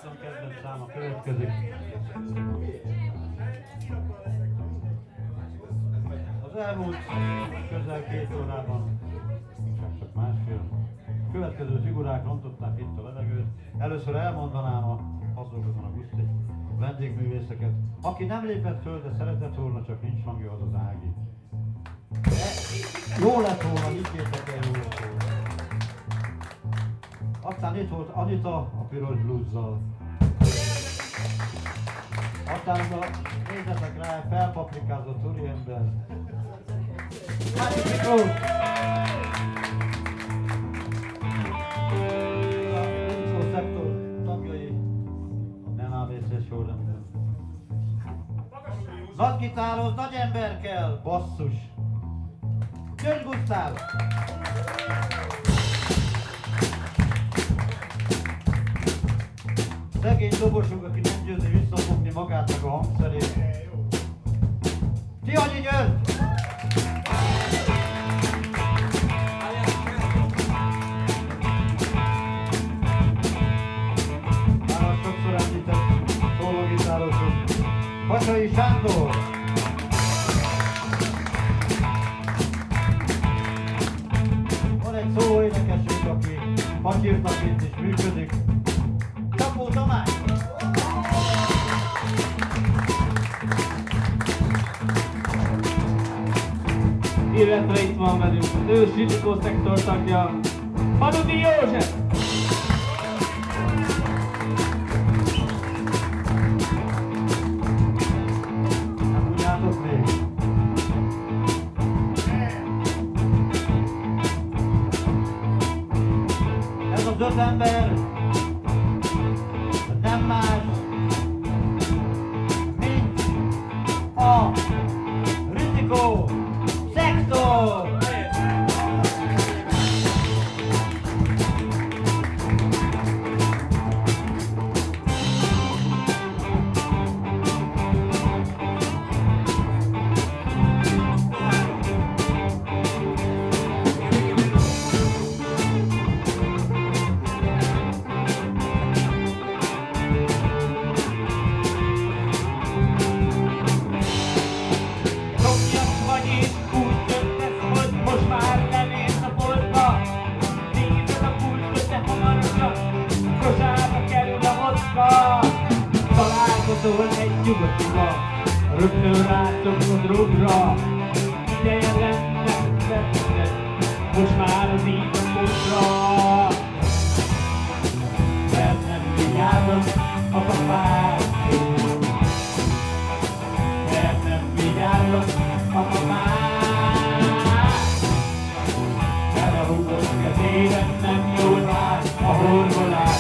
barátom kedvenc száma következik. Az elmúlt közel 2 órában, csak másfél, következő figurák rontották itt a levegőt. Először elmondanám a Hazolgozon a Guszti vendégművészeket. Aki nem lépett föl, de szeretett volna, csak nincs hangja, az az Ági. Jó lett volna, higgyétek el, jó lett volna. Aztán itt volt Anita a piros bluzzal. Aztán nézzetek rá, felpaprikázott úriember. Másik Miklós! A Miklós szektor tagjai nem ABC sorrendben. Nagy gitároz, nagy ember kell, basszus! György Gusztáv! Szegény dobosunk, aki nem győzi visszafogni magát meg a hangszerét. Tihanyi György! Már a sokszor említett szólógitárosunk. Pacsai Sándor! Van egy szólóénekesünk, aki patyírtaként is működik. Csapó Tamás! Illetve itt van velünk az ős Zsidikó szektor tagja, Hadudi József! Nem tudjátok még? Ez az 5 ember nem más, mint a Zsidikó szektor! Találkozol egy nyugatiba, rögtön rászoksz a drogra. Ideje lenne veszed, most már az így a módra. Mert nem vigyázol a papát, mert nem vigyázol a papát. Mert a húgod kezében nem jól vár a horgolás.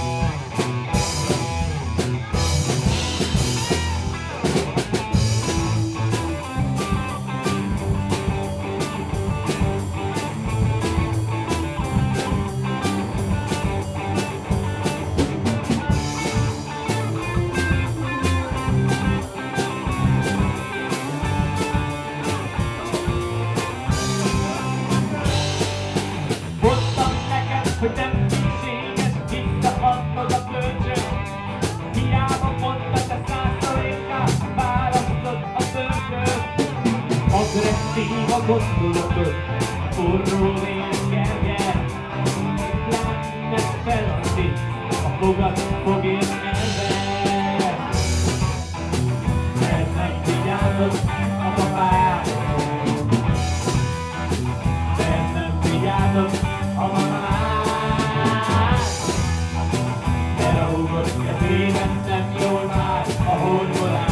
Hogy nem szükséges visszaadnod a kölcsön. Hiába mondta, te 100%-kal választod a döntőt. Agresszív a gondolatod, a forró vérgerje. Lenne feladni, a fogad fog érkelve. Mert nem vigyázod a papát, mert nem vigyázod a mamát. Kezében nem jól vár a horgolás.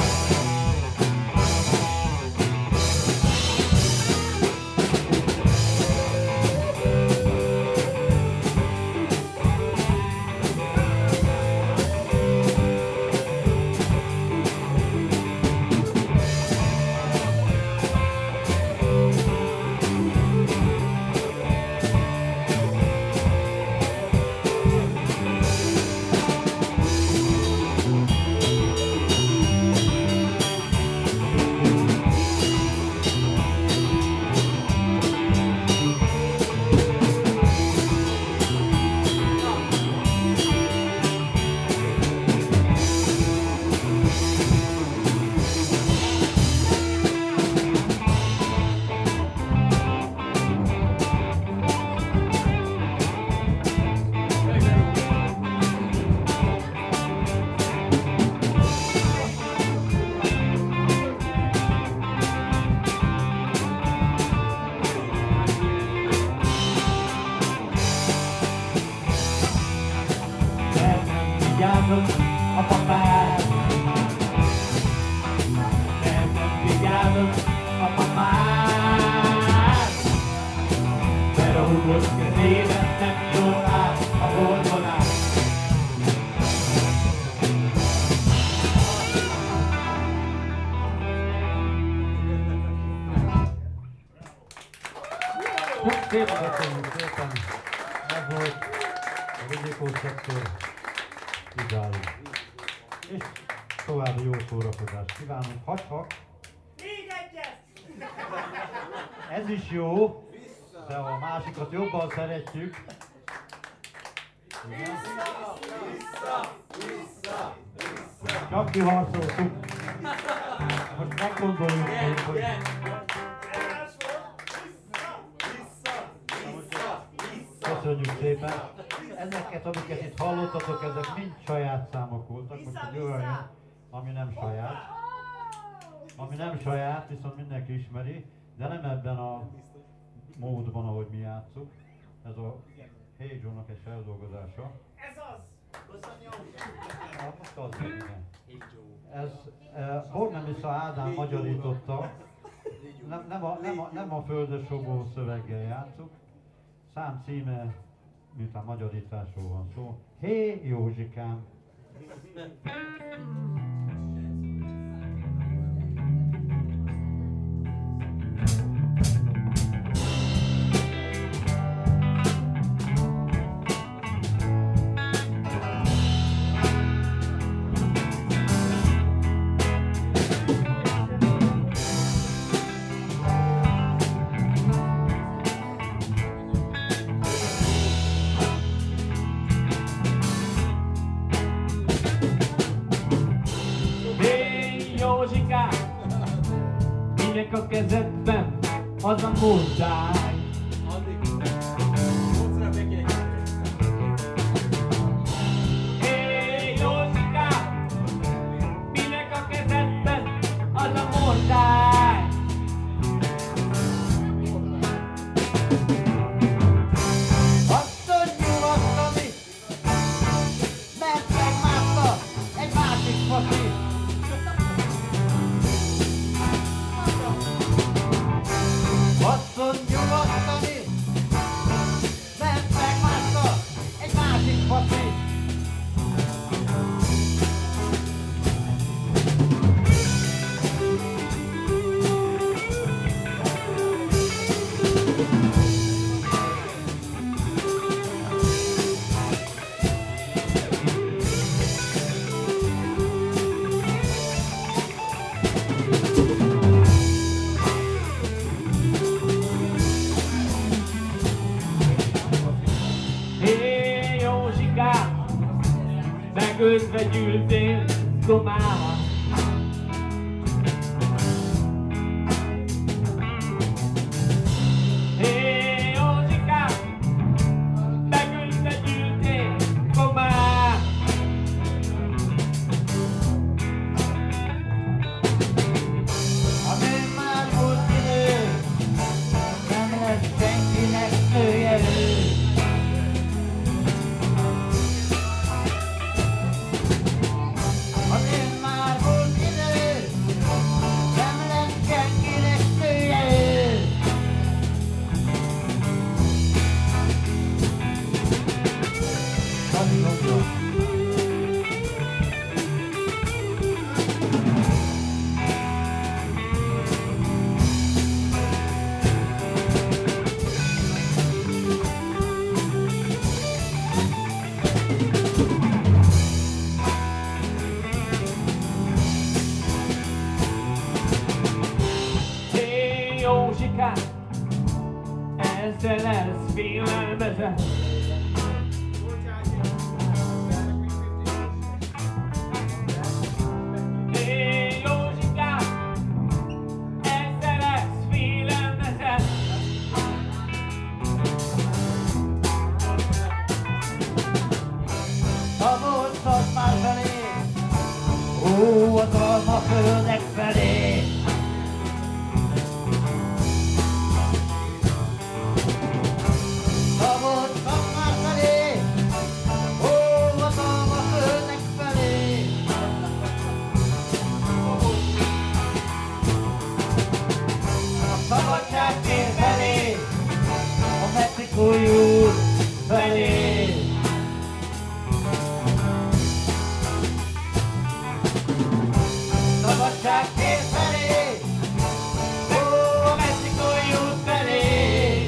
vigyázok a papád. Nem vigyázok a papád. Mert a húgos kezében nem jól áll a horgonát. Köszönjük szépen! Ez volt a Vigikó szektor ideális. És további jó szórakozást kívánunk. Hagyha! Ez is jó, de a másikat jobban szeretjük. Igen? Csak kiharcoltuk. Most meggondoljuk még, hogy... Köszönjük szépen! Ezeket, amiket itt hallottatok, ezek mind saját számok voltak. Most egy olyan, ami nem saját. Ami nem saját, viszont mindenki ismeri, de nem ebben a módban, ahogy mi játszuk. Ez a Hey Joe-nak egy feldolgozása. Ez az! Most az, igen. Ez Bornemisza Ádám magyarította. Nem a földes robó szöveggel játszuk. Szám címe, miután magyarításról van szó. Hé Józsikám! A kezedben az a mordály. Hé Józsikám, minek a kezedben az a mordály? Asszony nyugodtani, mert megmászta egy másik faszi. Asszony nyugodtani, mert megmászta egy másik faszi. Megöltve gyűltél Romában. Hé Józsikám, megöltve gyűltél Romában. Amíg már volt idő, nem lesz senkinek nője ő. Amíg már volt idő, nem lesz senkinek nője ő. Hé Józsikám, ezzel lesz félelmezett. Hé Józsikám, ezzel lesz félelmezett. Szabolcs már felé, ó, az almaföldek felé. Szabolcs Mexikói út felé. Szabadság tér felé, Ó, a Mexikói út felé.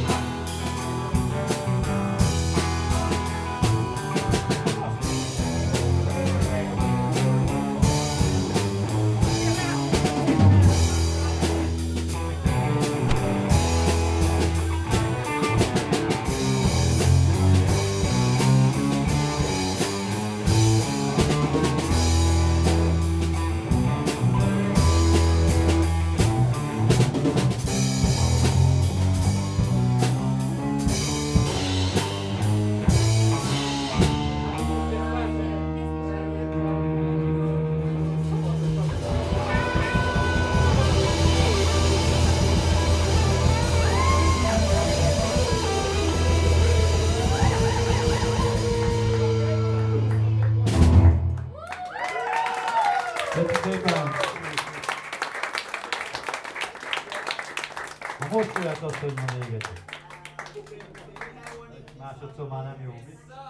Köszönöm szépen! Most jöhet az, hogy ma még egy. Másodszor már nem jó.